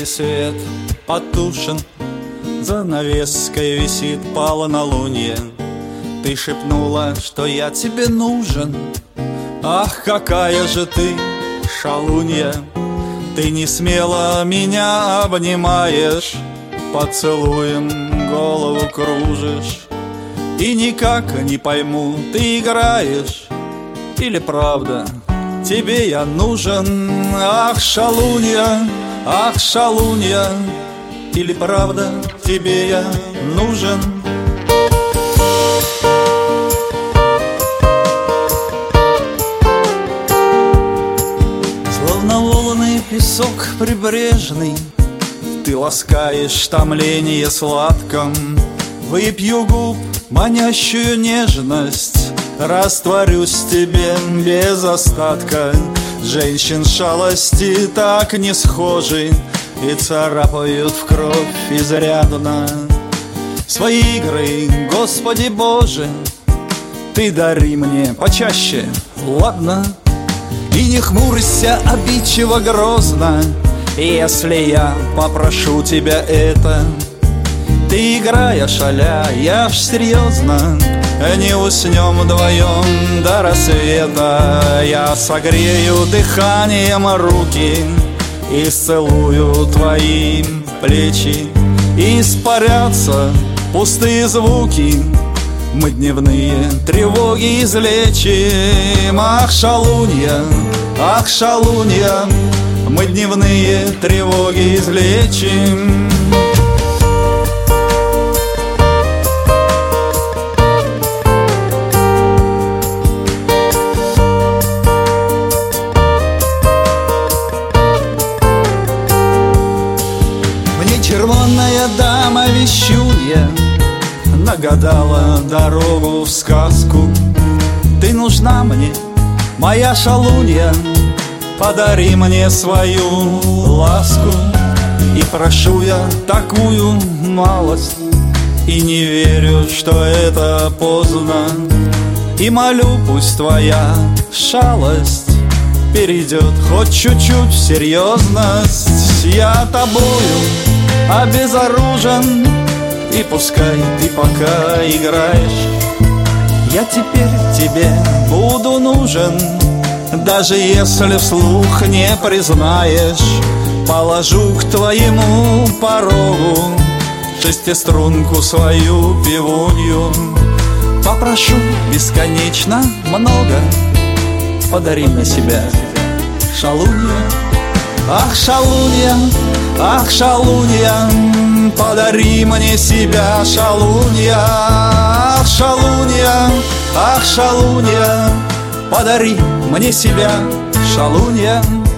свет потушен, занавеской висит полнолуние. Ты шепнула, что я тебе нужен. Ах, какая же ты шалунья! Ты не смело меня обнимаешь, поцелуем голову кружишь. И никак не пойму, ты играешь или правда тебе я нужен? Ах, шалунья, ах, шалунья, или правда тебе я нужен? Словно волны песок прибрежный, ты ласкаешь томление сладком. Выпью губ манящую нежность, растворюсь в тебе без остатка. Женщин шалости так не схожи и царапают в кровь изрядно. Свои игры, Господи Боже, ты дари мне почаще, ладно? И не хмурься обидчиво грозно, если я попрошу тебя это. Ты играя шаля, я ж серьезно. Не уснем вдвоем до рассвета. Я согрею дыханием руки и целую твои плечи. И испарятся пустые звуки, мы дневные тревоги излечим. Ах, шалунья, мы дневные тревоги излечим. Червонная дама вещунья нагадала дорогу в сказку. Ты нужна мне, моя шалунья, подари мне свою ласку. И прошу я такую малость, и не верю, что это поздно. И молю, пусть твоя шалость перейдет хоть чуть-чуть в серьезность. Я тобою обезоружен, и пускай ты пока играешь, я теперь тебе буду нужен. Даже если вслух не признаешь, положу к твоему порогу шестиструнку свою пивунью. Попрошу бесконечно много, подари мне себя, шалунья. Ах, шалунья, ах, шалунья, подари мне себя, шалунья. Ах, шалунья, ах, шалунья, подари мне себя, шалунья.